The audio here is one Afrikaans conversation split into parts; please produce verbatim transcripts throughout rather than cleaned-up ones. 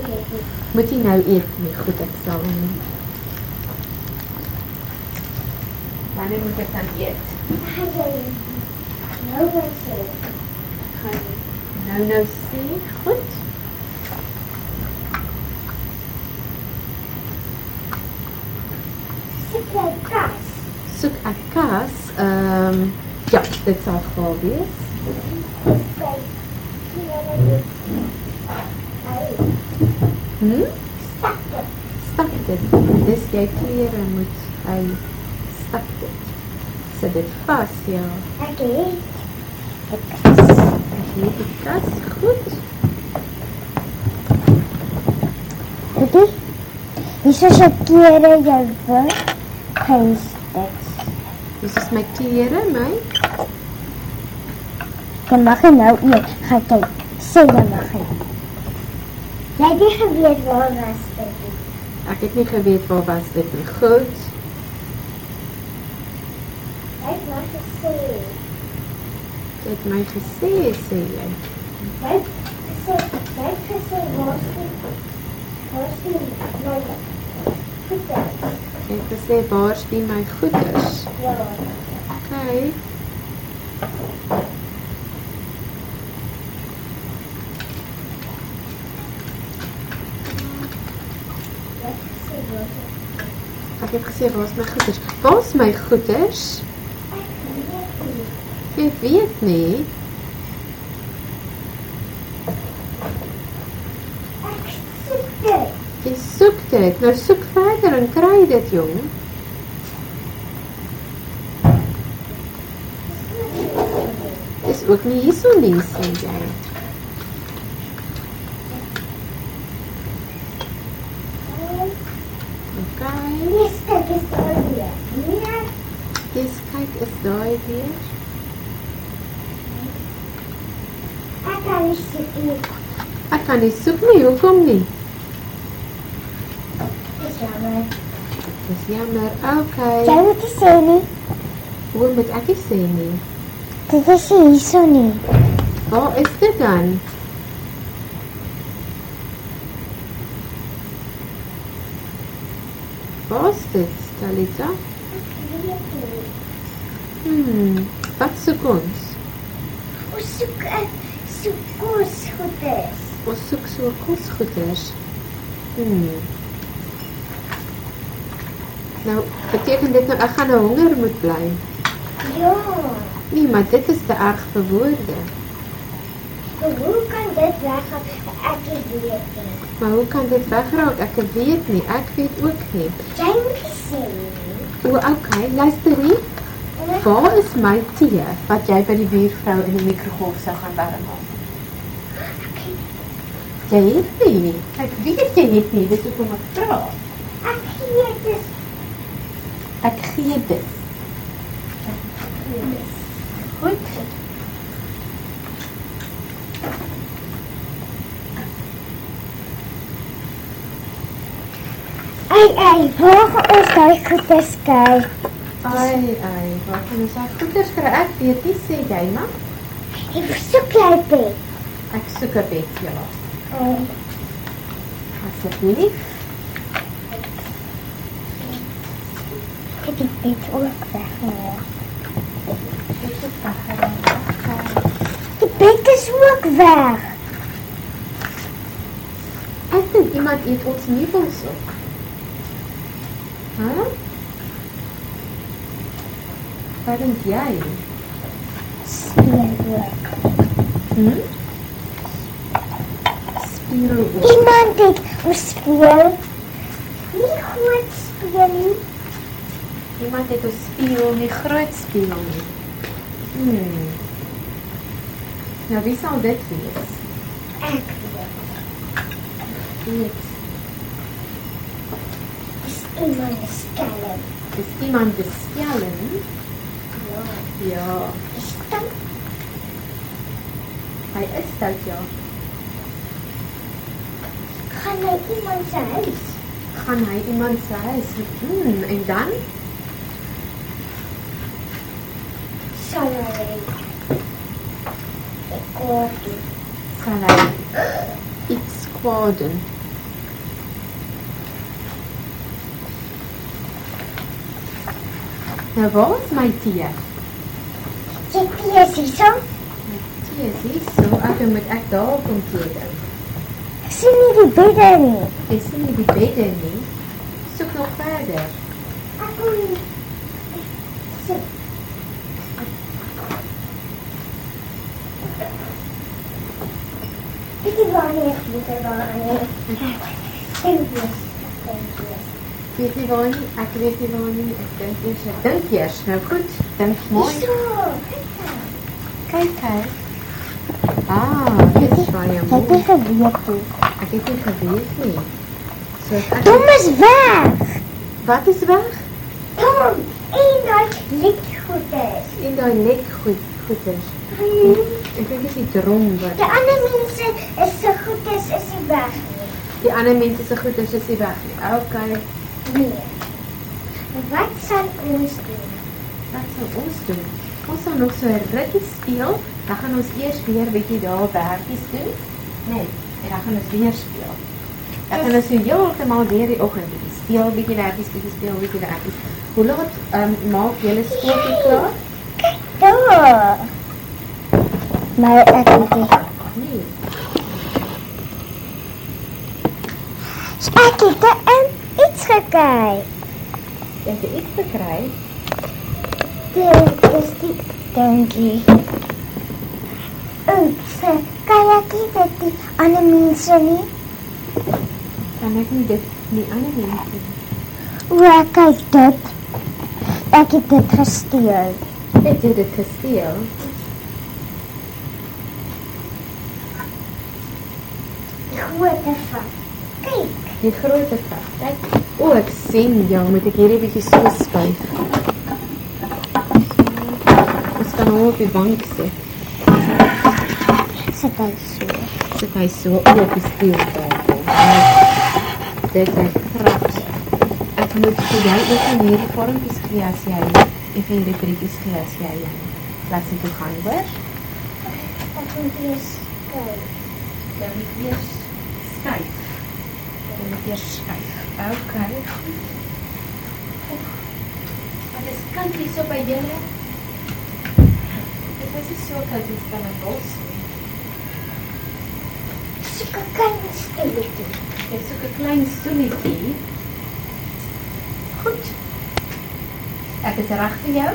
Moet jy nou eet nie? Goed, ek sal nie. Wanneer moet ek dan eet? Nou wat sê? Gaan jy nou nou sê? Goed. Soek jy kas? Soek ek kas? Um, ja, dit sal gaal wees. Hmm? Stak dit. Stak dit. Dis jy klere moet hy stak dit. Sit dit vas, ja. Ek het Ek kas. Ek het die kas. Goed. Dit is as ek klere jou wil huis dit. Dis is my klere, my. Jy mag nie nou eet. Ga kyk. Sê jy mag nie. Jy het nie geweet waar was dit nie. Ek het nie geweet waar was dit nie. Goed. Jy het maar gesê. Jy het my gesê, sê jy. Jy het gesê, jy het gesê waar is die, waar is die my goeders? Jy het gesê, waar is die my goeders? Ja. Okay. Ek het gesê, waar is my goeders? Waar is my goeders? Jy weet nie. Ek soek dit. Jy soek dit. Nou soek verder en kry dit, jong. Dis ook nie hierso nie, sê jy. Okay. Yes, kyk is daar weer. Nee, Dis kyk is daai weer. ek kan nie soek nie. Ek kan nie soek nie, hoekom nie? Dis jammer. Dis jammer, okay. Jy moet nie sê nie. Hoe moet ek nie sê nie? Dit is nie hierso nie. Waar is dit dan? Waar is dit, Talita? Hmm, wat soek ons? Ons soek ek soek kosgoeders. Ons soek so kosgoeders. Hmm. Nou, beteken dit nou, ek gaan nou honger moet bly? Ja. Nee, maar dit is te erg vir woorde. Maar hoe kan dit weggaan? Ek weet nie. Maar hoe kan dit wegraak? Ek weet nie, ek weet ook nie. Jy moet nie sê nie. O, okay, luister hier. Waar is my tee wat jy by die buurvrou in die mikrogolf sou gaan warm maak? Jy het nie. Ek weet jy het nie, dis hoekom ek vra. Ek gee dit. Ek gee dit. Goed. Ai, ai, waar gaan ons daai goeders kyk? Ai, ai, wat kan ons al goeders kry? Ek weet nie, sê jy maar. Ek soek jy bed. Ek soek 'n bed, ja. Um, Asseblief. ek het die bed ook weggehaal. Dit is weggehaal. Die bed is ook weg. Ek dink iemand eet ons meubels op. Huh? Wat dink jy? Speel ook. Hm? Speel ook. Iemand het ons speel. Nie goed speel nie. Iemand het ons speel, nie groot speel nie. Hmm. Nou, wie sal dit wees? Ek weet. Weet. Dis iemand skelm. Is iemand te skelm? Ja. Ja. Is dit? Hy is stout, ja. Gaan hy iemand se huis? Gaan hy iemand se huis? Hmm, en dan? Sal hy ek hoor dit. Sal hy iets kwaad doen. Nou, waar is my tee? Jy tee is hier so. Tee is hier so, ek dan moet ek daar kom tee drink. Ek sien nie die bedde nie. Jy sien nie die bedde nie. Soek nog verder. Ek kom nie. So. Weet jy waar nie ek moet er waar nie? Dink eers. Dink eers. Weet nie waar nie, ek weet nie waar nie, ek dink eers, ek dink eers, nou goed, dink mooi. Hier so. Kyk, kyk. Ah, dit is baie Jy het mooi. nie geweet nie. Ek het nie geweet nie. So as ek... Tom is weg. Wat is weg? Tom, en die likgoeders. En die lek goed, goeders. Ek dink dis die drom wat... Die ander mense is so goeders is nie weg nie. Die ander mense se goeders is nie weg nie. Okay, Nee. Wat sal ons doen? wat sal ons doen? Ons sal nog so 'n rukkie speel, dan gaan ons eers weer bietjie daar werkies doen. Nee, en dan gaan ons weer speel. Dan gaan ons so heeltemal weer die oggend bietjie speel, bietjie werkies, bietjie speel, bietjie werkies. Hoe laat um, maak julle skooltjie klaar? Daar. Maar ek weet nie. Nee. Ek het er iets gekyk. Jy het iets gekry. Dit is die dingie. Oeps, kan ek nie dit die ander mense nie? Kan ek nie dit die ander mense nie. O, ek kyk dit. Ek het dit gesteel. Het jy dit gesteel? Die grote van. Kyk. Die grote vat. Kyk. O, ek sien jou, moet ek hierdie bietjie so skuif. Ons kan hom op die bank sit. Sit hy so. Sit hy so op die speeltafel. Dit is krap. Ek moet vir jou ook in hierdie vormpies gee as jy, en vir hierdie briefjes gee as jy klas toe gaan, hoor? Ek moet eers kyk. Jy moet eers skuif. Jy moet eers skuif. Ok. Wat is kant hier so by julle? Dit is nie so kant is van 'n bos nie. Soek 'n klein stoeltjie. Jy soek 'n klein stoeltjie. Goed. Ek is reg vir jou.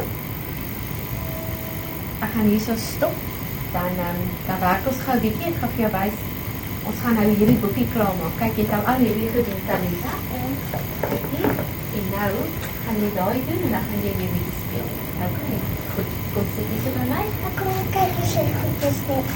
Ek gaan hier so stop. Dan um, dan werk ons gou 'n bietjie. Ek gaan vir jou wys. Ons gaan nou hierdie boekie klaarmaak. Kyk, jy het al al hierdie gedoen, Talita. En nou gaan jy daai doen en dan gaan jy weer bietjie speel. Okay. Goed. Kom sit hier so by my. Ek kom kyk as jy goed is dit.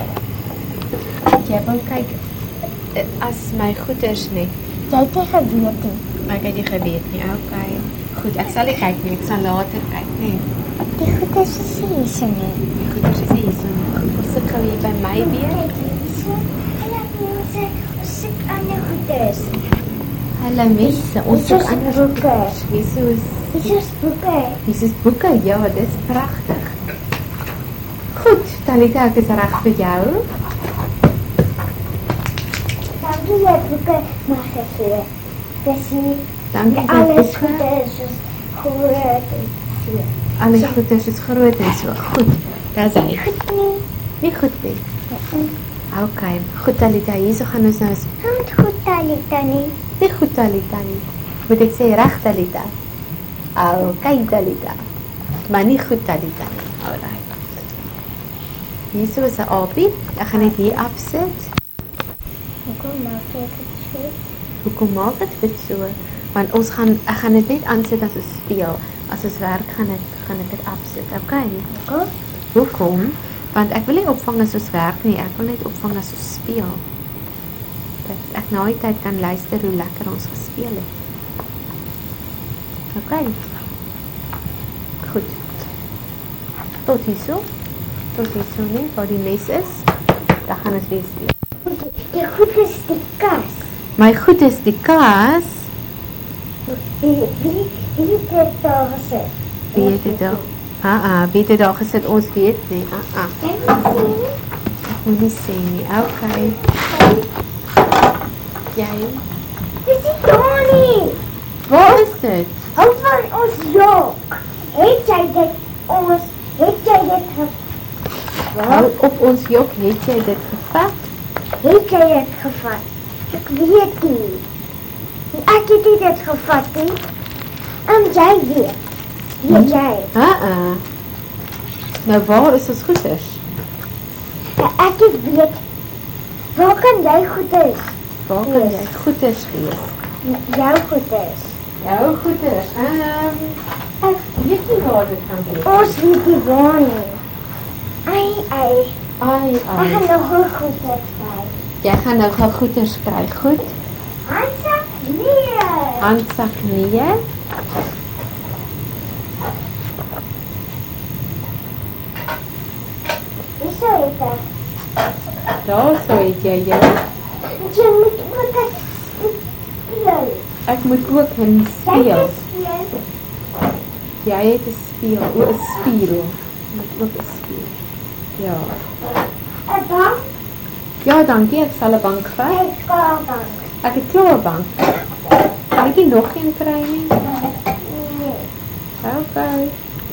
Jy wil kyk as my goeders nie. Jy het nie geweet nie. Ek het nie geweet nie. Okay. Goed, ek sal nie kyk nie. Ek sal later kyk, nee. Die goeders is hier so nie. Die goeders is hier so. Goed, kom sit gou hier by my weer. Kyk hier so. Hallo mense, ons sit ander goeders. Hallo mense, ons Hier het is ander boeke. goeders. Hier is Hier is boeke. Hier is boeke. Ja, dis pragtig. Goed, Talita, ek is reg vir jou. Dankie jy boeke mag gegee. Dis nie Dankie vir alles boeke. goeders is groot en so. Alle goeders is groot en so. Goed, daar's hy. Goed nie. Nie goed nie. Okay, goed Talita, hierso gaan ons nou Hand goed Talita nie. nie goed Talita nie. Moet ek sê reg Talita? Okay Talita. Maar nie goed Talita nie. Alright. Hierso is 'n aapie. Ek gaan net hier afsit. Hoekom maak jy dit so? Hoekom maak ek dit so? Want ons gaan ek gaan dit net aansit as ons speel. As ons werk gaan ek gaan ek dit afsit. Okay. Hoekom? Hoekom? Want ek wil nie opvang as ons werk nie, ek wil net opvang as ons speel. Dat ek na die tyd kan luister hoe lekker ons gespeel het. Okay. Goed. Tot hierso. Tot hierso nie, waar die mes is. Dan gaan ons weer speel. Die goed is die kas. My goed is die kas. Die, die, die het daar gesit. Wie het dit daar? Ah, ah, wie het dit daar gesit? Ons weet nie. Ah, ah. Kan jy sien? Ek moet nie sê nie. Okay. Jy? Dis die daar nie. Waar is dit? Hou van ons jok. Het jy dit ons, het jy dit gevat? Hou op ons jok, het jy dit gevat? Het jy dit gevat? Ek weet nie. Ek het nie dit gevat nie. En jy weet. Weet jy? Uh-uh. Nou waar is ons goeders? Ja, ek het weet. Waar kan jy goeders? Waar kan Yes. jy goeders wees? Jou goeders. Jou goeders, um, ek weet nie waar dit kan wees. Ons weet nie waar nie. Ai, ai. Ai, Ek ai. gaan nog goed goeders kry. Jy gaan nou gou goeders kry, goed? Handsak, nee. Handsak nee. Hoeso het ek? Daar so het jy jou. Jy moet ook het speel. Ek moet ook in Jy speel. het speel. Jy het 'n speel, o, 'n speel. Ek moet ook 'n speel. Ja. Een bank. Ja, dankie, ek sal 'n bank vat. Jy het kaarbank. Ek het klaar 'n bank. Kan ek nie nog een kry nie? Nee. Okay.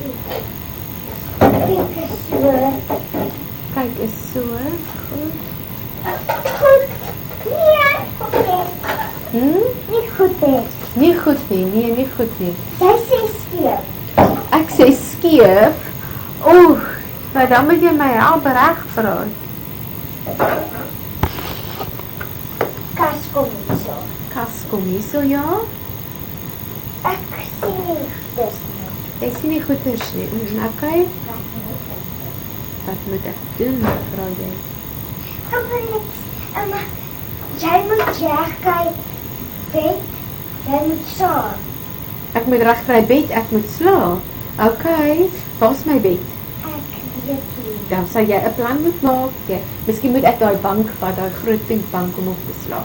Kijk eens so. Kyk, is so. Goed. Goed. Nee, oké. Hm? Nie goed is. Nie goed nie, nee, nie goed nie. Jy sê skeef. Ek sê skeef. Oeh, nou dan moet jy my help reg praat. Kas kom nie so. Kas kom hier so, ja? Ek sê nie dis nie. Jy sien nie goeders nie. Mm, okay. Wat moet ek doen, vra jy? Ek wil niks. Emma, jy moet reg kry. Bed. Jy moet slaap. Ek moet reg kry bed, ek moet slaap. Okay, waar's my bed? Ek weet nie. Dan sal jy 'n plan moet maak. Jy, miskien moet ek daai bank vat, daai groot pink bank om op te slaap.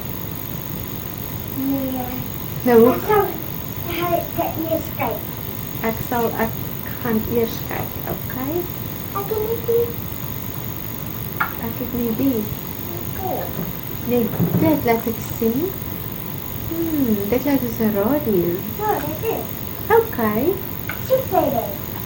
Nee. Nou, hoe Ek sal hy kyk eers kyk. ek sal ek gaan eers kyk, okay? Ek weet nie. Ek het nie weet. Okay. Nee, dit laat ek sien. Hmm, dit lyk soos 'n radio. Ja, dit is. Okay. Sien jy dit?